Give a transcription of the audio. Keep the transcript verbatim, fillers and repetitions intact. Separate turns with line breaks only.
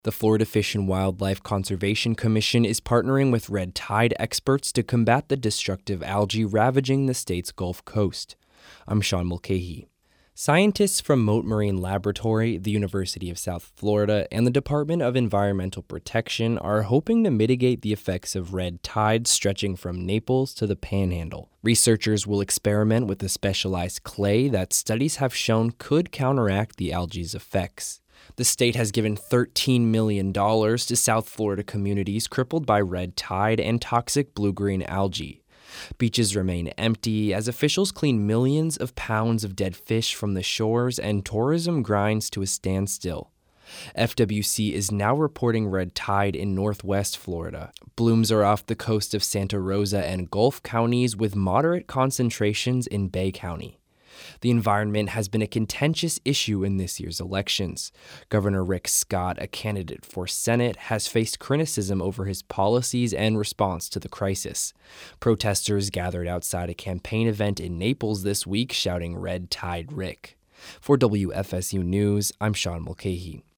The Florida Fish and Wildlife Conservation Commission is partnering with red tide experts to combat the destructive algae ravaging the state's Gulf Coast. I'm Sean Mulcahy. Scientists from Mote Marine Laboratory, the University of South Florida, and the Department of Environmental Protection are hoping to mitigate the effects of red tide stretching from Naples to the Panhandle. Researchers will experiment with a specialized clay that studies have shown could counteract the algae's effects. The state has given thirteen million dollars to South Florida communities crippled by red tide and toxic blue-green algae. Beaches remain empty as officials clean millions of pounds of dead fish from the shores and tourism grinds to a standstill. F W C is now reporting red tide in northwest Florida. Blooms are off the coast of Santa Rosa and Gulf counties with moderate concentrations in Bay County. The environment has been a contentious issue in this year's elections. Governor Rick Scott, a candidate for Senate, has faced criticism over his policies and response to the crisis. Protesters gathered outside a campaign event in Naples this week shouting "Red Tide Rick." For W F S U News, I'm Sean Mulcahy.